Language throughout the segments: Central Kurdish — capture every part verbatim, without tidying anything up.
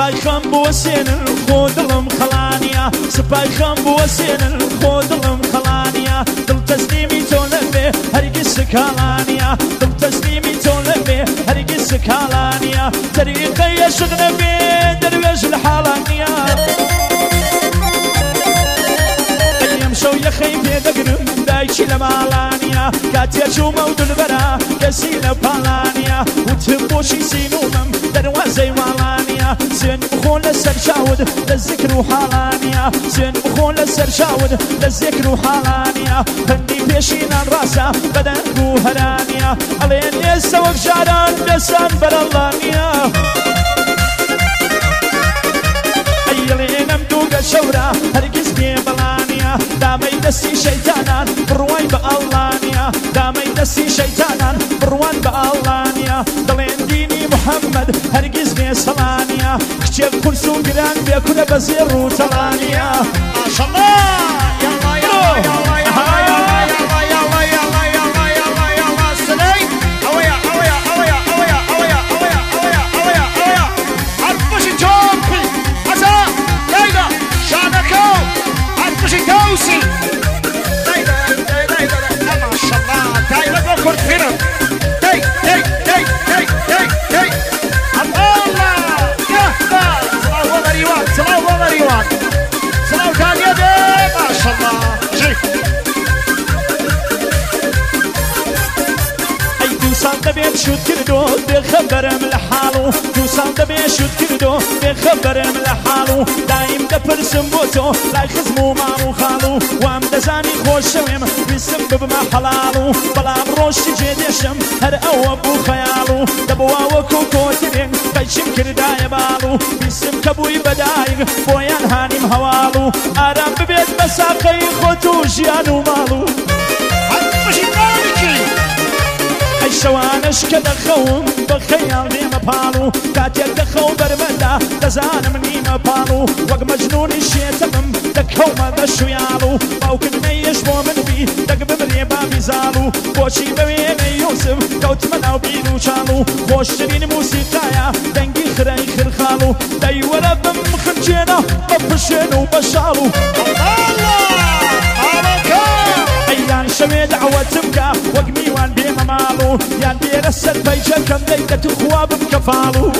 سپای خەم بوەسێنن خۆ دڵم خەڵانیە سپای خەم بوەسێنن خۆ دڵم خەڵانیە دڵ تەسلیمی تۆ نەبێ هەرگیز سکاڵانیە دڵ تەسلیمی تۆ نەبێ هەرگیز سکاڵانیە تەریقەی عشق نەبێ دەروێژ لە حاڵانیە ئەیم شەو یەخەی پێدەگرم دایکی لە ماڵانیە کاتێ چوومە و دولبەرە کەسی لە پاڵانیە وتم بۆچی سینومم دەروازەی واڵانیە سوێن بخۆن لەسەر چاود لە زیکر و حاڵانیە سوێن بخۆن لەسەر چاود لە زیکر و حاڵانیە پەندی پێشینان ڕاستە بەدەنگ و هەرانیە ئەڵێن ئێستا وەک جاران دەسان بەرەڵانیە ئەیڵێنم دووگە شەورە هەرگیز بێبەڵانیە دامەی دەستی شەیتانان بڕوای بە ئەڵڵانیە دامەی دەستی شەیتانان بڕوان بە ئەڵڵانیە دڵێن دینی محەممەد هەرگیز بێسەڵانیە کچێک قورس و گران بێ کورە بە زێڕ و تەڵانیە دەبێت شوت کردو بێخەبەرم لە حاڵ و دووساڵ دەبێت شوت کردو بێخەبەرم لە حاڵ و دایم دەپرسم بۆ تۆ لای خزم و ماڵ و خاڵ و وام دەزانی خۆشەوێم ویستم ببمە حەڵاڵ و بەڵام ڕۆژی جێدێشم هەر ئەوە بوو خەیاڵ و دەبوا وەکو کۆترێن قەیچم کردایە باڵ و ویستم کە بووی بەدایک بۆیان هانیم هەواڵ و ئارام ببێت بە ساقەی خۆت و ژیان و ماڵ و شەوانش کە دەخەوم بە خەیاڵ دێمە پاڵ و کاتێک دەخەو بەرمەدا دەزانم نیمە پاڵ و وەک مەجنوونی شێتەمم دەکەومە بە شویاڵ و باوکردنەیەش بۆ من بی دەک بمرێ بامی زاڵ و بۆچی بە وێنەی یوسف کەوتمە ناو بیر و چاڵ و خۆشترین موسیقایە دەنگی خرەی خرخاڵ و دەیوەرە بم خنجێنە بە پشێن و بە شاڵ و ئەیان شەوێ دەعوەتم کە وەک میوان بێمە ماڵ و یان بێرە سەر پەیچەکەم دەیکەت و خوا بم کەفاڵ و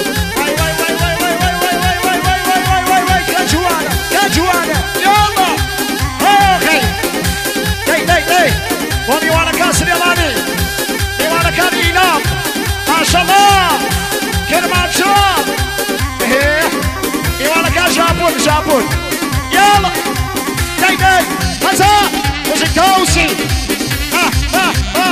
کە جوانە کە جوانە یاڵا ئۆخەی دەی دەی دەی بۆ میوانەکان سرێڵانی میوانەکان ئینام ماشەڵڵا کرمانشار میوانەکان ژاپۆن ژاپۆن یاڵا دەی دەی هەزا موسیقاوسی ها ها ها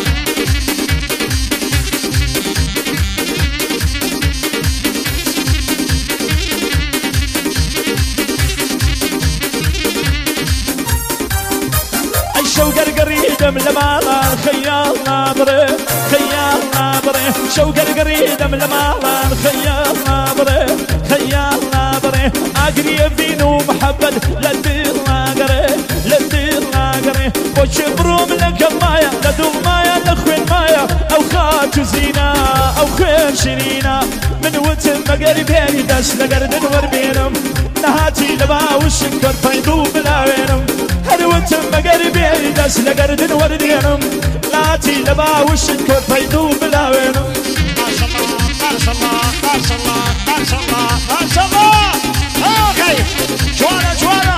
ئەی شەو گەرگەڕیدەم لە ماڵان خەیاڵ نابڕێ خەیاڵ نابڕێ شەو گەرگەڕیدەم لە ماڵان خەیاڵ نابڕێ خەیاڵ نابڕێ ئاگریە بین و محەبەت لە دڵ ناگەڕێ لە دڵ ناگەڕێ بۆچێ بڕۆم لەگەڵ مایە لە دڵ مایە لە خوێن مایە ئەو خات و زینا ئەو خوێن شیرینە من وتم مەگەر بێنی دەست لە گەردن وەربێنم نەهاتی لە باوشم کۆرپەی دوو بلاوێنم هەر وتم مەگەر بێنی دەست لە گەردن وەردێنم نەهاتی لە باوشم کۆرپەی دوو بلاوێنم ماشەڵڵا ماشەڵڵا ماشەڵڵا ماشەڵڵا ئۆخەی جوانە جوانە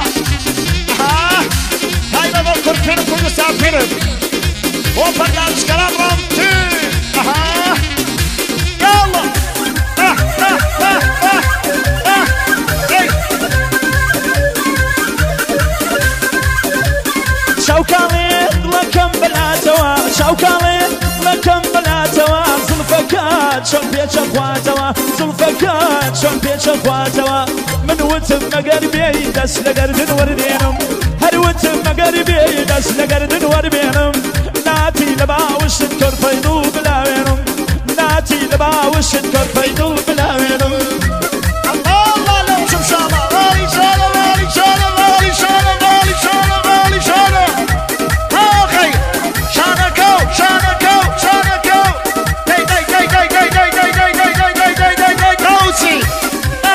دایمە بۆ کورتکردن کوردستانفیلم بۆ پەردازشگەران ڕامتی یاڵا شاوکاڵێت دڵەکەم بەلاتەوە شاوکاڵێت دڵەکەم بەلاتەوە زڵفەکات چۆن پێچە خواتەوە زڵفەکات چۆن پێچە خواتەوە من وتم مەگەر بێی دەست لە گەردن وەردێنم هەر وتم مەگەر بێی دەست لە گەردن وەربێنم ناتی لە باوشت کۆرپەی دوو بلاوێنم ناتی لە باوشت کۆرپەی دوو بلاوێنم ئەڵڵا لەو چمشاڵە ڕاڵی شانە ڕاڵی شانە ڕاڵی شانە ڕاڵی شانە ڕاڵی شانە ئۆخەی شانەکە شانەکە شانەکە دەی دەی دەی دەی دەی دەی دەی دەی دەی دەی دەی دەی دەی دەی کەوچی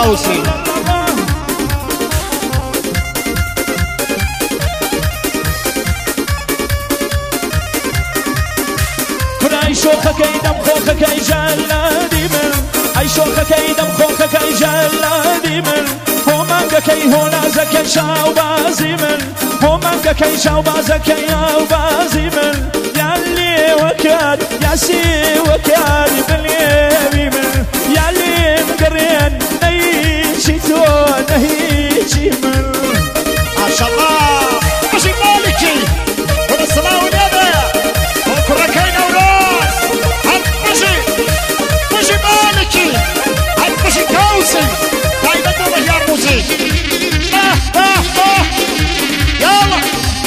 توسي كنا شوخك يدم خوخك يجلدي من اي شوخك يدم خوخك يجلدي من هو مانجا كي هنا زكي شاو بازي من هو مانجا كي شاو بازكي يا بازي من ياللي وكاد ياسي وكاد باليمي من ياللي مقرين نيشي تو نهيشي من ما شاء الله ماشي مالكي هذا الصلاة واليدة وكركين أوراس هل ماشي ماشي مالكي هل ماشي توسي هاي بدو مهيار موسي اه اه اه يلا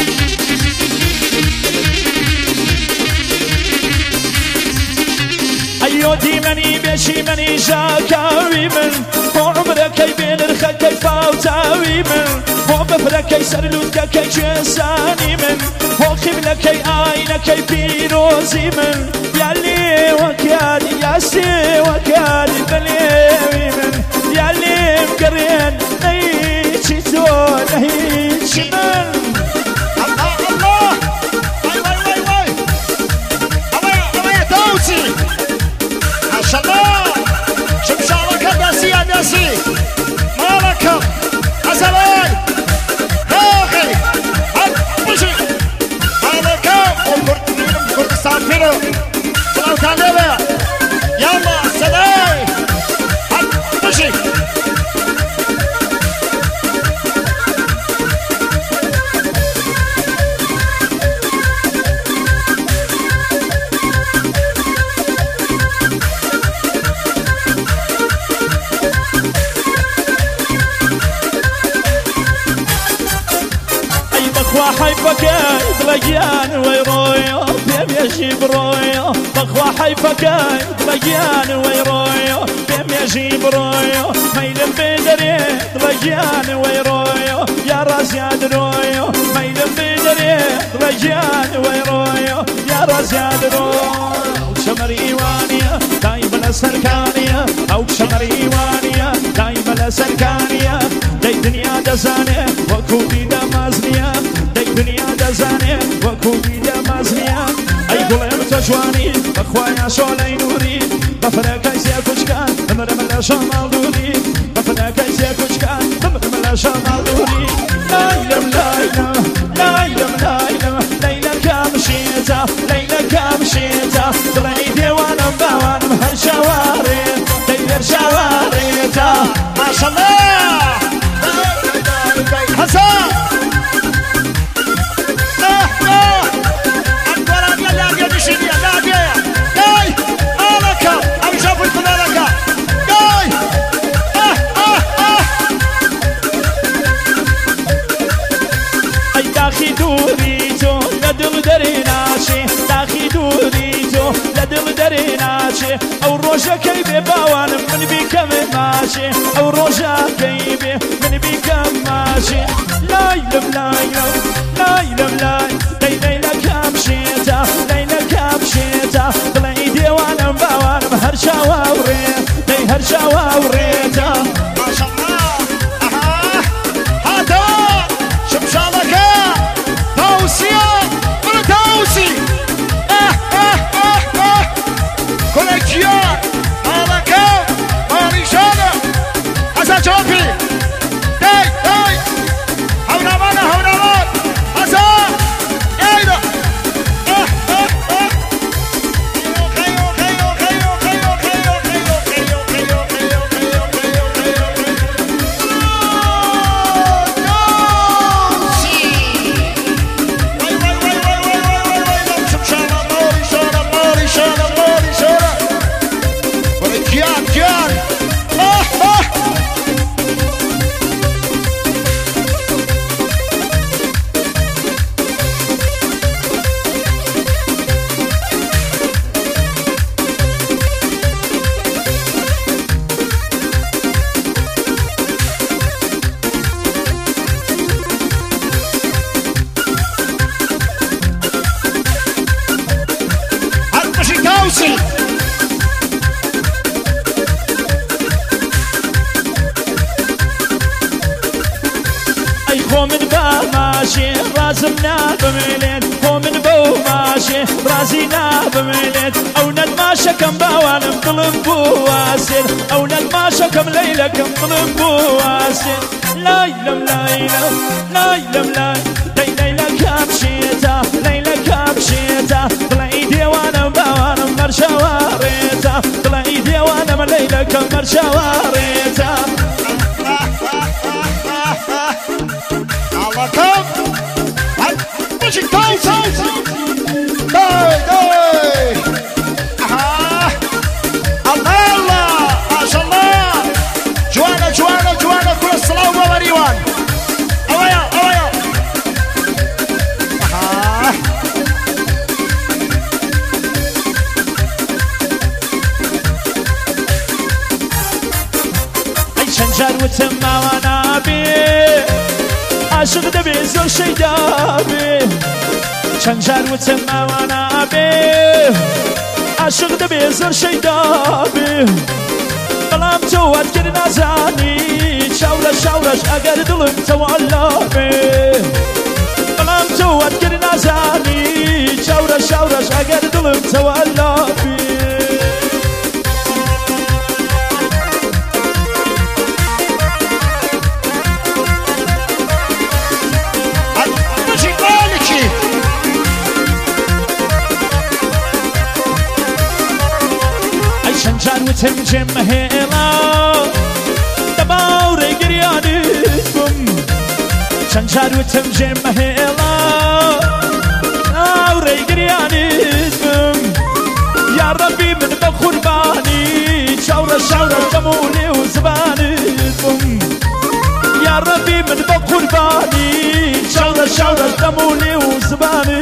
ايو دي مني بشي مني جاكاوي من هو عمرك يبين الخل كيفا وتاوي من هو بفرك يسر لودك كي جساني من هو خبلك اينك كي بيروزي من ياللي وكاد ياسي وكاد بليوي من ياللي مقرين نيشي تو نهيشي من الله الله واي واي واي واي الله الله يا توسي ما شاء الله شمشارك داسي يا داسي مالك أزلاي باغي هل مشي مالك وكرت كرت سافروا صلاة كانبا يلا أزلاي هل مشي حيفك بلجان ويرويو بيم يجيب رويو بخوا حيفك بلجان ويرويو بيم يجيب رويو ميلم بدري بلجان ويرويو يا راس يا درويو ميلم بدري بلجان ويرويو يا راس يا درويو شمري وانيا دايما سركانيا او شمري وانيا دايما سركانيا دي دنيا دزانه وكودي دمازنيا دنيا دزانه وكودي دمازنيا اي قلم تجواني بخوايا شولي نوري بفرك ايزي كشكان ممرملا شمال دوري بفرك ايزي كشكان ممرملا شمال دوري لايلم لايلم لايلم لايلم ليلة كامشيتا ليلة كامشيتا طلعيدي وانا مباوانم هالشواري دير شواريتا ما شاء الله حسن داخي دوريتو لدل دريناشي داخي دوريتو لدل دريناشي او روجا كيبي باوان من بيكم ماشي او روجا كيبي من بيكم ماشي لايلم لايلم لايلم لايلم ليلة كامشيتا ليلة كامشيتا طلعي ديوان باوان هرشا ووريت لي هرشا ووريتا ما شاء الله اها هذا شمشالك توسيا من توسي اه اه اه اه كوليكشن مالك ماليشانا حسن شوفي داي داي هونا مانا هونا مان حسن ايدا اه اه اه خيو خيو خيو خيو خيو خيو خيو خيو خيو خيو خيو رازم نابمێنێت خۆ من بەو ماشێ ڕازی نابمێنێت ئەو نەتماشەکەم باوانم دڵم بوو واسێت ئەو نەتماشەکەم لەیلەکەم دڵم بوو واسێت لای لەم لایلە لای لەم لای دەی لەیلەکە بشێتە لەیلەکە بشێتە دڵی دێوانم باوانم مەرشەوارێتە دڵی دێوانم لەیلەکەم مەرشەوارێتە Allah'ım. Ay, başım tavs tavs. Day day. Aha. Allah Allah. Maşallah. Joana Joana Joana kula salam ve mariwan. Avaya avaya. Aha. Ay çencer vıtım mavana bir عاشق دەبێ زۆر شەیدا بێ چەند جار وتم ئەوانە بێ عاشق دەبێ زۆر شەیدا بێ بەڵام تۆ وەرگری نازانی چاورە شاورەش ئەگەر دڵم تەوالا بێ بەڵام تۆ وەرگری نازانی چاورە شاورەش ئەگەر دڵم تەوالا بێ وتم جم هێڵا دەباوڕێ گریانت بم چەند جار وتم جێم هێڵا ئاوڕێ گریانت بم یا ڕەبی من بە قوربانی چاورە شاورە دەم و لێ و زبانت بم یا ڕەبی من بە قوربانی چاورە شاورە دەم و لێ و زبانت